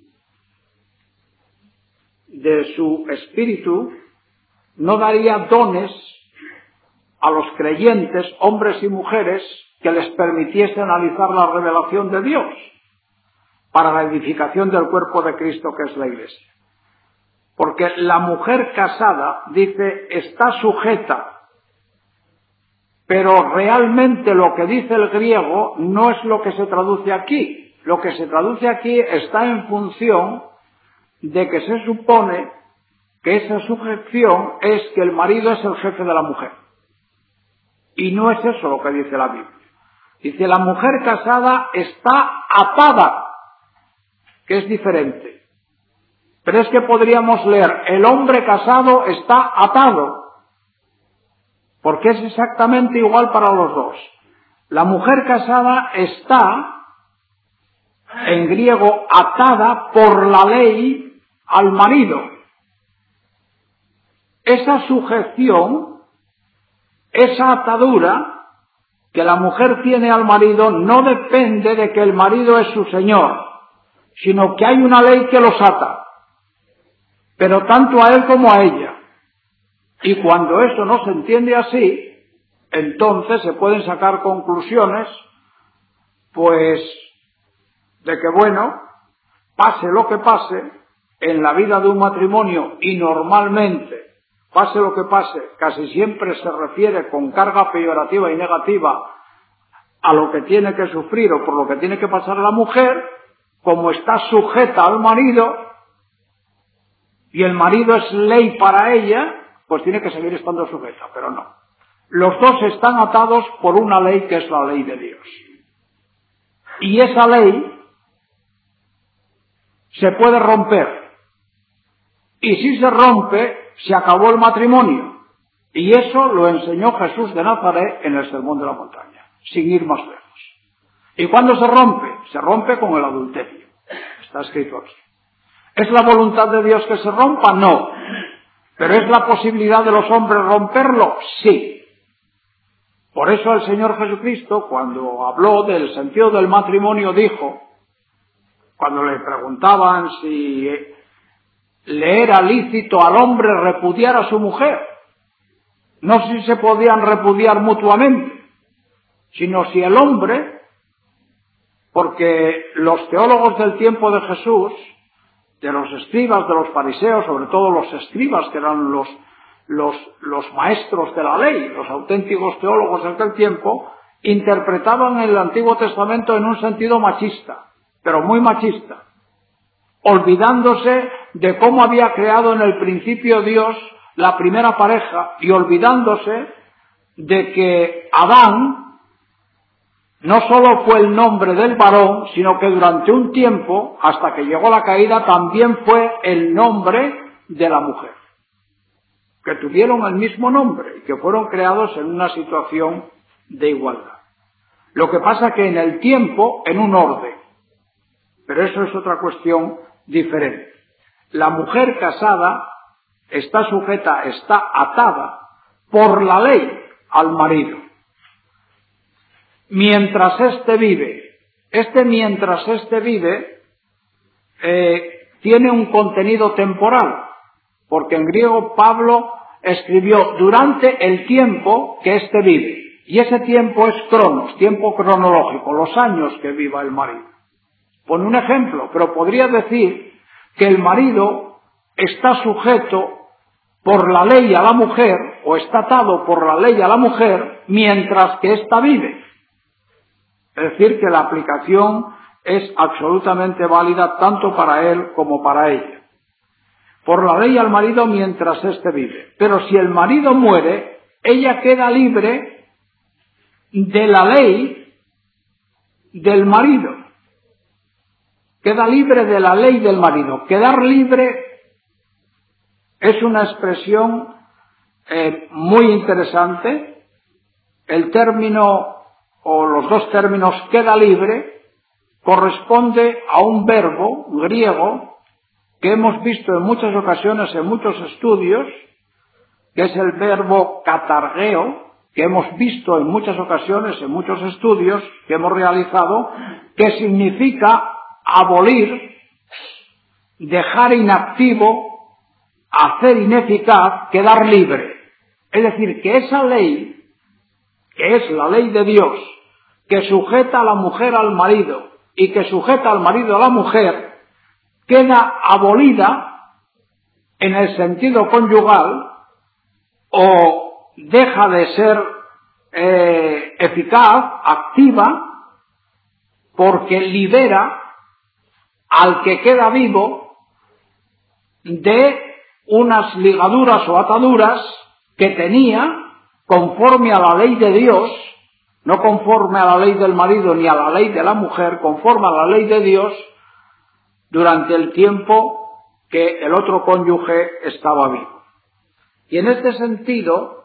[SPEAKER 1] de su Espíritu no daría dones a los creyentes, hombres y mujeres, que les permitiese analizar la revelación de Dios para la edificación del cuerpo de Cristo, que es la Iglesia. Porque la mujer casada, dice, está sujeta, pero realmente lo que dice el griego no es lo que se traduce aquí. Lo que se traduce aquí está en función de que se supone que esa sujeción es que el marido es el jefe de la mujer. Y no es eso lo que dice la Biblia. Dice, la mujer casada está atada, que es diferente. Pero es que podríamos leer, el hombre casado está atado, porque es exactamente igual para los dos. La mujer casada está, en griego, atada por la ley al marido. Esa sujeción, esa atadura que la mujer tiene al marido no depende de que el marido es su señor, sino que hay una ley que los ata, pero tanto a él como a ella. Y cuando eso no se entiende así, entonces se pueden sacar conclusiones, pues, de que bueno, pase lo que pase, en la vida de un matrimonio, y normalmente, pase lo que pase, casi siempre se refiere con carga peyorativa y negativa a lo que tiene que sufrir o por lo que tiene que pasar la mujer, como está sujeta al marido, y el marido es ley para ella, pues tiene que seguir estando sujeta, pero no. Los dos están atados por una ley que es la ley de Dios. Y esa ley se puede romper. Y si se rompe, se acabó el matrimonio. Y eso lo enseñó Jesús de Nazaret en el Sermón de la Montaña, sin ir más lejos. ¿Y cuándo se rompe? Se rompe con el adulterio. Está escrito aquí. ¿Es la voluntad de Dios que se rompa? No. ¿Pero es la posibilidad de los hombres romperlo? Sí. Por eso el Señor Jesucristo, cuando habló del sentido del matrimonio, dijo, cuando le preguntaban si le era lícito al hombre repudiar a su mujer, no si se podían repudiar mutuamente, sino si el hombre, porque los teólogos del tiempo de Jesús, de los escribas, de los fariseos, sobre todo los escribas, que eran los maestros de la ley, los auténticos teólogos de aquel tiempo, interpretaban el Antiguo Testamento en un sentido machista, pero muy machista, olvidándose de cómo había creado en el principio Dios la primera pareja y olvidándose de que Adán no solo fue el nombre del varón, sino que durante un tiempo, hasta que llegó la caída, también fue el nombre de la mujer. Que tuvieron el mismo nombre y que fueron creados en una situación de igualdad. Lo que pasa que en el tiempo, en un orden. Pero eso es otra cuestión diferente. La mujer casada está sujeta, está atada por la ley al marido. Mientras éste vive. Mientras éste vive, tiene un contenido temporal, porque en griego Pablo escribió durante el tiempo que éste vive, y ese tiempo es cronos, tiempo cronológico, los años que viva el marido. Pone un ejemplo, pero podría decir que el marido está sujeto por la ley a la mujer, o está atado por la ley a la mujer, mientras que ésta vive. Es decir, que la aplicación es absolutamente válida tanto para él como para ella. Por la ley al marido mientras éste vive. Pero si el marido muere, ella queda libre de la ley del marido. Queda libre de la ley del marido. Quedar libre es una expresión muy interesante. El término, o los dos términos, queda libre, corresponde a un verbo griego que hemos visto en muchas ocasiones en muchos estudios, que es el verbo katargeo, que hemos visto en muchas ocasiones en muchos estudios que hemos realizado, que significa abolir, dejar inactivo, hacer ineficaz, quedar libre. Es decir, que esa ley, que es la ley de Dios, que sujeta a la mujer al marido y que sujeta al marido a la mujer, queda abolida en el sentido conyugal o deja de ser eficaz, activa, porque libera al que queda vivo de unas ligaduras o ataduras que tenía conforme a la ley de Dios, no conforme a la ley del marido ni a la ley de la mujer, conforme a la ley de Dios, durante el tiempo que el otro cónyuge estaba vivo. Y en este sentido,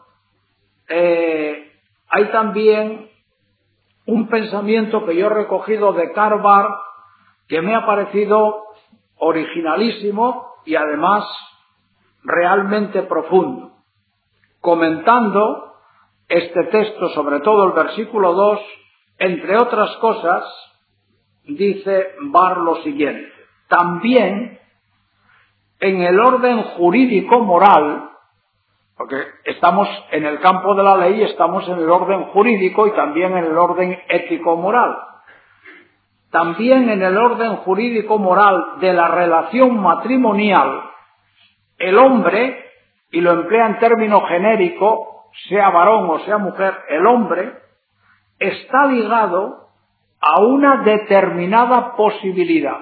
[SPEAKER 1] hay también un pensamiento que yo he recogido de Karl Barth que me ha parecido originalísimo y además realmente profundo. Comentando este texto, sobre todo el versículo 2, entre otras cosas, dice Barth lo siguiente: también en el orden jurídico-moral, porque estamos en el campo de la ley, estamos en el orden jurídico y también en el orden ético-moral. También en el orden jurídico-moral de la relación matrimonial, el hombre, y lo emplea en término genérico, sea varón o sea mujer, el hombre está ligado a una determinada posibilidad,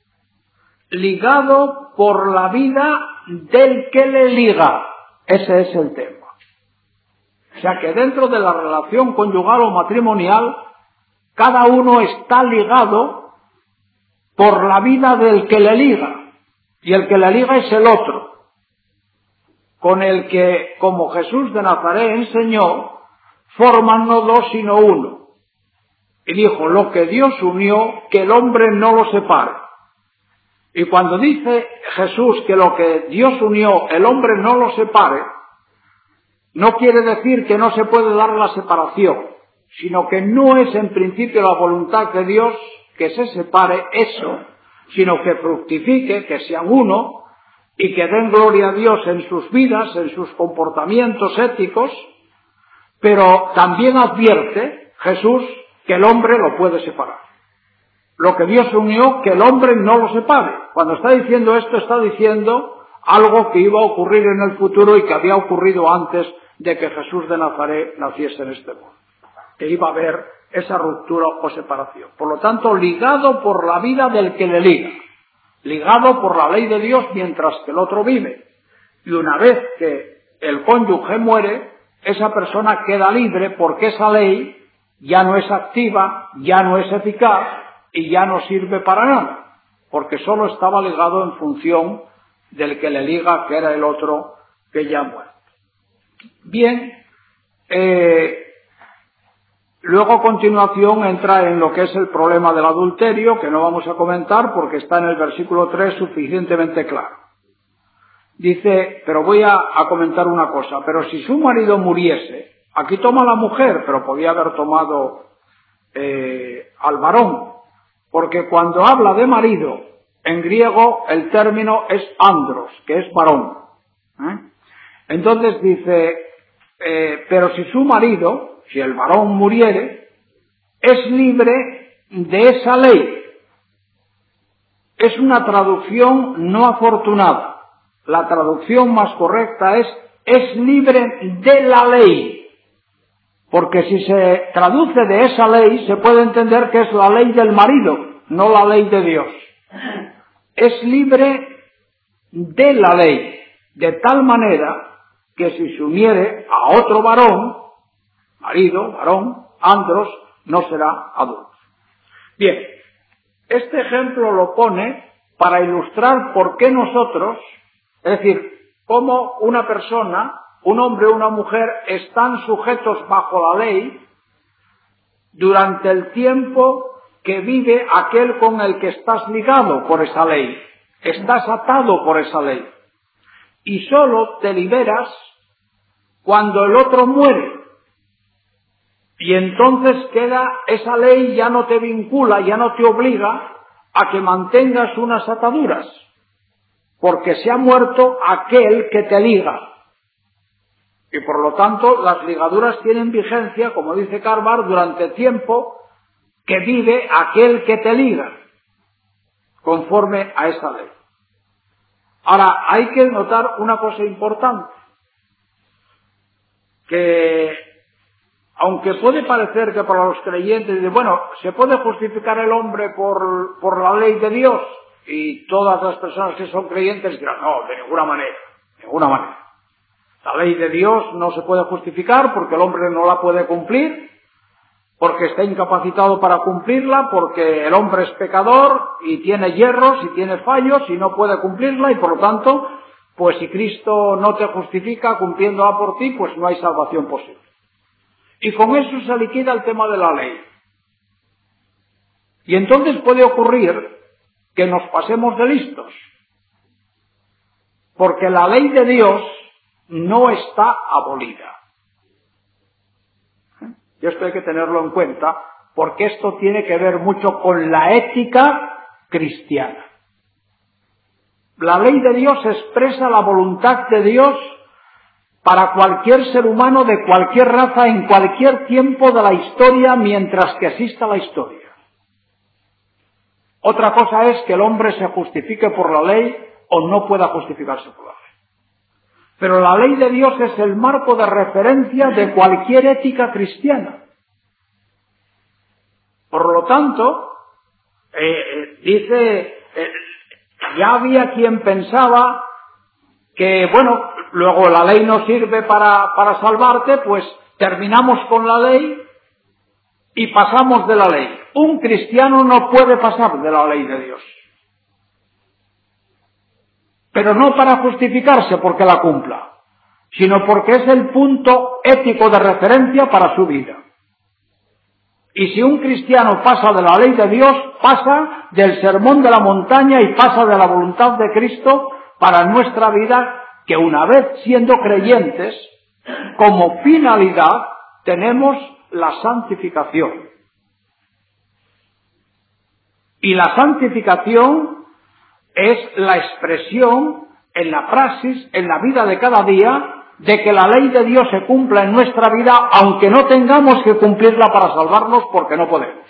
[SPEAKER 1] ligado por la vida del que le liga. Ese es el tema. O sea que dentro de la relación conyugal o matrimonial, cada uno está ligado por la vida del que le liga, y el que le liga es el otro, con el que, como Jesús de Nazaret enseñó, forman no dos sino uno. Y dijo: lo que Dios unió, que el hombre no lo separe. Y cuando dice Jesús que lo que Dios unió, el hombre no lo separe, no quiere decir que no se puede dar la separación, sino que no es en principio la voluntad de Dios que se separe eso, sino que fructifique, que sean uno y que den gloria a Dios en sus vidas, en sus comportamientos éticos, pero también advierte Jesús que el hombre lo puede separar. Lo que Dios unió, que el hombre no lo separe. Cuando está diciendo esto, está diciendo algo que iba a ocurrir en el futuro y que había ocurrido antes de que Jesús de Nazaret naciese en este mundo. Que iba a haber esa ruptura o separación. Por lo tanto, ligado por la vida del que le liga. Ligado por la ley de Dios mientras que el otro vive. Y una vez que el cónyuge muere, esa persona queda libre porque esa ley ya no es activa, ya no es eficaz y ya no sirve para nada, porque solo estaba ligado en función del que le liga, que era el otro que ya muere. Bien, luego a continuación entra en lo que es el problema del adulterio, que no vamos a comentar porque está en el versículo 3 suficientemente claro. Dice, pero voy a comentar una cosa: pero si su marido muriese, aquí toma la mujer, pero podía haber tomado al varón, porque cuando habla de marido, en griego el término es andros, que es varón. Entonces dice, pero si su marido, si el varón muriere, es libre de esa ley. Es una traducción no afortunada. La traducción más correcta es libre de la ley. Porque si se traduce de esa ley, se puede entender que es la ley del marido, no la ley de Dios. Es libre de la ley, de tal manera que si se uniere a otro varón, marido, varón, andros, no será adulto. Bien, este ejemplo lo pone para ilustrar por qué nosotros, es decir, cómo una persona, un hombre o una mujer, están sujetos bajo la ley durante el tiempo que vive aquel con el que estás ligado por esa ley, estás atado por esa ley. Y solo te liberas cuando el otro muere. Y entonces esa ley ya no te vincula, ya no te obliga a que mantengas unas ataduras, porque se ha muerto aquel que te liga. Y por lo tanto las ligaduras tienen vigencia, como dice Carbar, durante el tiempo que vive aquel que te liga, conforme a esa ley. Ahora, hay que notar una cosa importante, que aunque puede parecer que para los creyentes, bueno, se puede justificar el hombre por la ley de Dios, y todas las personas que son creyentes dirán, no, de ninguna manera, de ninguna manera. La ley de Dios no se puede justificar porque el hombre no la puede cumplir, porque está incapacitado para cumplirla, porque el hombre es pecador y tiene hierros y tiene fallos y no puede cumplirla, y por lo tanto, pues si Cristo no te justifica cumpliéndola por ti, pues no hay salvación posible. Y con eso se liquida el tema de la ley. Y entonces puede ocurrir que nos pasemos de listos, porque la ley de Dios no está abolida. Y esto hay que tenerlo en cuenta, porque esto tiene que ver mucho con la ética cristiana. La ley de Dios expresa la voluntad de Dios para cualquier ser humano de cualquier raza en cualquier tiempo de la historia mientras que exista la historia. Otra cosa es que el hombre se justifique por la ley o no pueda justificarse por la ley. Pero la ley de Dios es el marco de referencia de cualquier ética cristiana. Por lo tanto, ya había quien pensaba que, bueno, luego la ley no sirve para salvarte, pues terminamos con la ley y pasamos de la ley. Un cristiano no puede pasar de la ley de Dios. Pero no para justificarse porque la cumpla, sino porque es el punto ético de referencia para su vida. Y si un cristiano pasa de la ley de Dios, pasa del sermón de la montaña y pasa de la voluntad de Cristo para nuestra vida, que una vez siendo creyentes, como finalidad tenemos la santificación. Y la santificación es la expresión en la praxis, en la vida de cada día, de que la ley de Dios se cumpla en nuestra vida, aunque no tengamos que cumplirla para salvarnos, porque no podemos.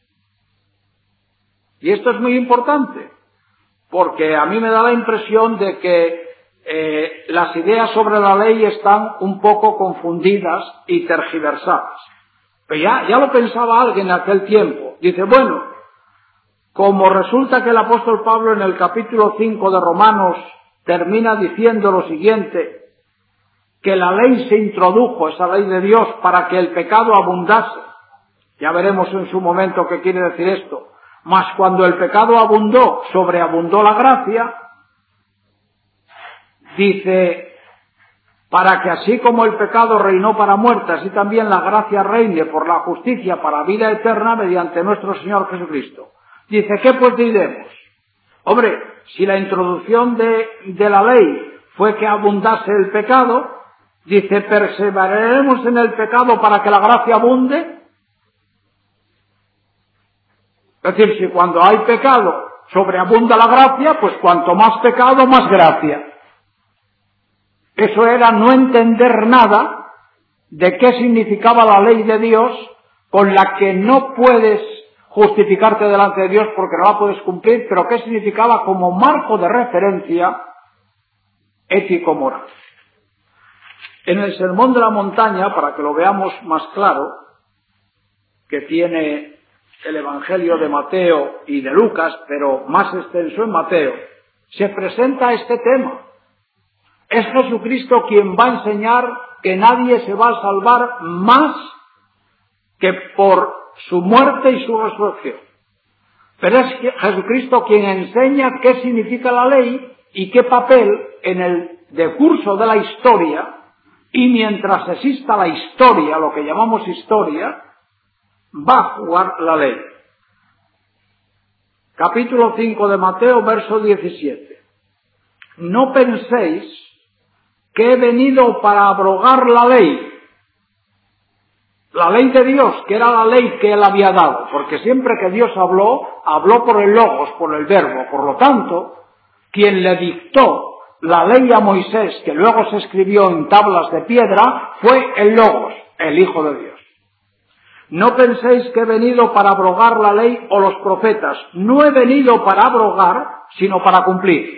[SPEAKER 1] Y esto es muy importante, porque a mí me da la impresión de que las ideas sobre la ley están un poco confundidas y tergiversadas. Pero ya lo pensaba alguien en aquel tiempo. Dice, bueno, como resulta que el apóstol Pablo en el capítulo 5 de Romanos termina diciendo lo siguiente, que la ley se introdujo, esa ley de Dios, para que el pecado abundase. Ya veremos en su momento qué quiere decir esto. Mas cuando el pecado abundó, sobreabundó la gracia, dice, para que así como el pecado reinó para muerte, así también la gracia reine por la justicia para vida eterna mediante nuestro Señor Jesucristo. Dice, ¿qué pues diremos? Hombre, si la introducción de la ley fue que abundase el pecado, dice, ¿perseveraremos en el pecado para que la gracia abunde? Es decir, si cuando hay pecado sobreabunda la gracia, pues cuanto más pecado, más gracia. Eso era no entender nada de qué significaba la ley de Dios, con la que no puedes justificarte delante de Dios porque no la puedes cumplir, pero qué significaba como marco de referencia ético-moral. En el Sermón de la Montaña, para que lo veamos más claro, que tiene el Evangelio de Mateo y de Lucas, pero más extenso en Mateo, se presenta este tema. Es Jesucristo quien va a enseñar que nadie se va a salvar más que por su muerte y su resurrección. Pero es Jesucristo quien enseña qué significa la ley y qué papel en el decurso de la historia, y mientras exista la historia, lo que llamamos historia, va a jugar la ley. Capítulo 5 de Mateo, verso 17. No penséis que he venido para abrogar la ley de Dios, que era la ley que Él había dado, porque siempre que Dios habló por el Logos, por el Verbo. Por lo tanto, quien le dictó la ley a Moisés, que luego se escribió en tablas de piedra, fue el Logos, el Hijo de Dios. No penséis que he venido para abrogar la ley o los profetas. No he venido para abrogar, sino para cumplir.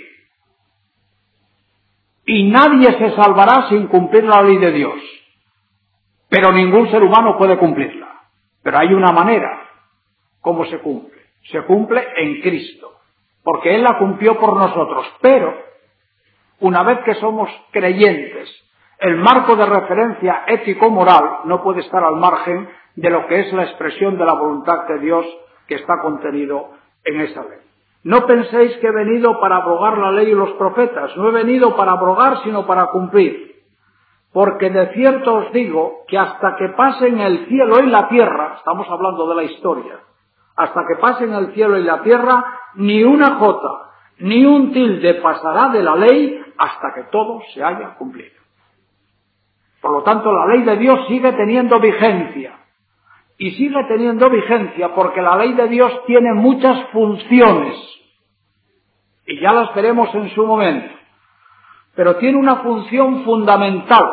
[SPEAKER 1] Y nadie se salvará sin cumplir la ley de Dios. Pero ningún ser humano puede cumplirla. Pero hay una manera. ¿Cómo se cumple? Se cumple en Cristo. Porque Él la cumplió por nosotros. Pero, una vez que somos creyentes, el marco de referencia ético-moral no puede estar al margen de lo que es la expresión de la voluntad de Dios que está contenido en esa ley. No penséis que he venido para abrogar la ley y los profetas. No he venido para abrogar, sino para cumplir. Porque de cierto os digo que hasta que pasen el cielo y la tierra, estamos hablando de la historia, hasta que pasen el cielo y la tierra, ni una jota, ni un tilde pasará de la ley hasta que todo se haya cumplido. Por lo tanto, la ley de Dios sigue teniendo vigencia. Y sigue teniendo vigencia porque la ley de Dios tiene muchas funciones. Y ya las veremos en su momento. Pero tiene una función fundamental.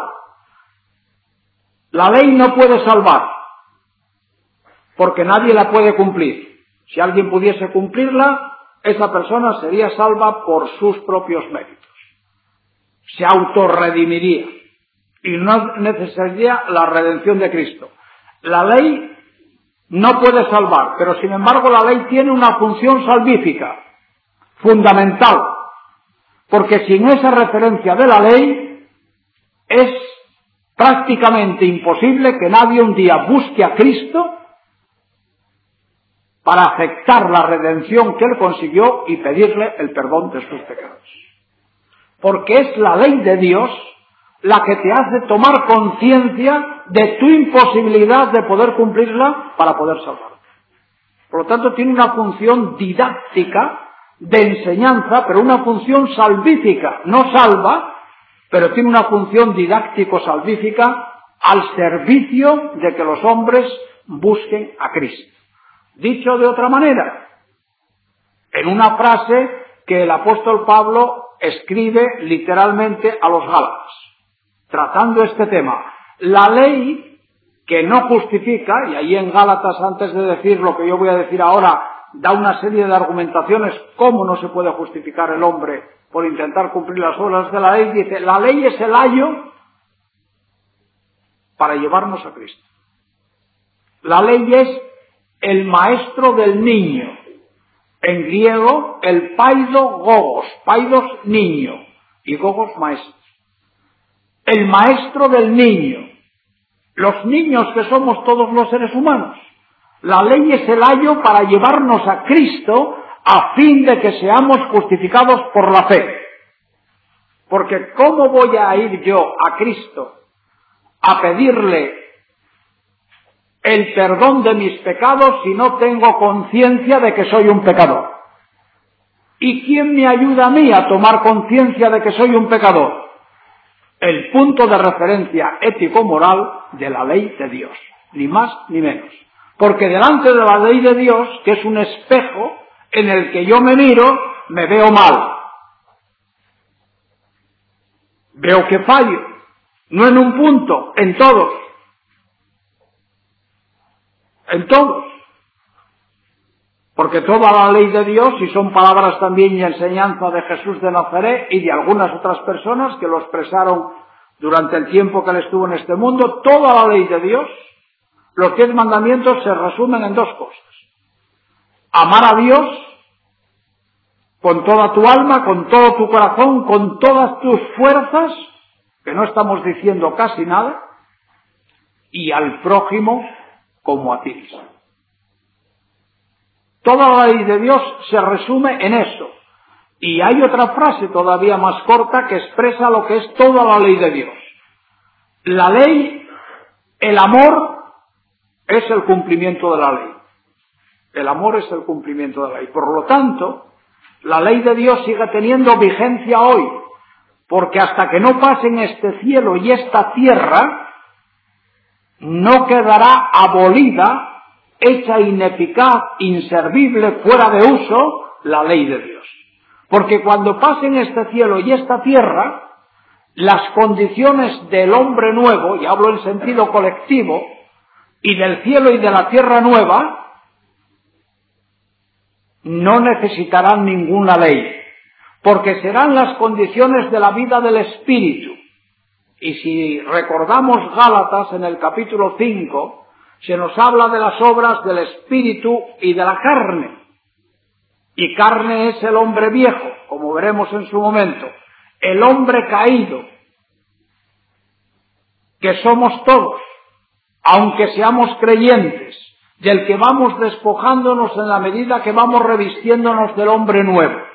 [SPEAKER 1] La ley no puede salvar, porque nadie la puede cumplir. Si alguien pudiese cumplirla, esa persona sería salva por sus propios méritos. Se autorredimiría y no necesitaría la redención de Cristo. La ley no puede salvar, pero sin embargo la ley tiene una función salvífica, fundamental, porque sin esa referencia de la ley es prácticamente imposible que nadie un día busque a Cristo para aceptar la redención que Él consiguió y pedirle el perdón de sus pecados. Porque es la ley de Dios la que te hace tomar conciencia de tu imposibilidad de poder cumplirla para poder salvarte. Por lo tanto, tiene una función didáctica de enseñanza, pero una función salvífica. No salva, pero tiene una función didáctico-salvífica al servicio de que los hombres busquen a Cristo. Dicho de otra manera, en una frase que el apóstol Pablo escribe literalmente a los Gálatas, tratando este tema. La ley que no justifica, y ahí en Gálatas, antes de decir lo que yo voy a decir ahora, da una serie de argumentaciones cómo no se puede justificar el hombre por intentar cumplir las obras de la ley. Dice, la ley es el ayo para llevarnos a Cristo. La ley es el maestro del niño. En griego, el paido gogos, paidos niño y gogos maestro. El maestro del niño. Los niños que somos todos los seres humanos. La ley es el ayo para llevarnos a Cristo a fin de que seamos justificados por la fe. Porque ¿cómo voy a ir yo a Cristo a pedirle el perdón de mis pecados si no tengo conciencia de que soy un pecador? ¿Y quién me ayuda a mí a tomar conciencia de que soy un pecador? El punto de referencia ético-moral de la ley de Dios, ni más ni menos. Porque delante de la ley de Dios, que es un espejo en el que yo me miro, me veo mal. Veo que fallo, no en un punto, en todos. En todos. Porque toda la ley de Dios, y son palabras también y enseñanza de Jesús de Nazaret y de algunas otras personas que lo expresaron durante el tiempo que Él estuvo en este mundo, toda la ley de Dios, los 10 mandamientos se resumen en 2 cosas. Amar a Dios con toda tu alma, con todo tu corazón, con todas tus fuerzas, que no estamos diciendo casi nada, y al prójimo como a ti mismo. Toda la ley de Dios se resume en eso. Y hay otra frase todavía más corta que expresa lo que es toda la ley de Dios. La ley, el amor, es el cumplimiento de la ley. El amor es el cumplimiento de la ley. Por lo tanto, la ley de Dios sigue teniendo vigencia hoy, porque hasta que no pasen este cielo y esta tierra, no quedará abolida, hecha ineficaz, inservible, fuera de uso, la ley de Dios. Porque cuando pasen este cielo y esta tierra, las condiciones del hombre nuevo, y hablo en sentido colectivo, y del cielo y de la tierra nueva, no necesitarán ninguna ley, porque serán las condiciones de la vida del Espíritu. Y si recordamos Gálatas en el capítulo 5, se nos habla de las obras del Espíritu y de la carne. Y carne es el hombre viejo, como veremos en su momento, el hombre caído, que somos todos, aunque seamos creyentes, del que vamos despojándonos en la medida que vamos revistiéndonos del hombre nuevo.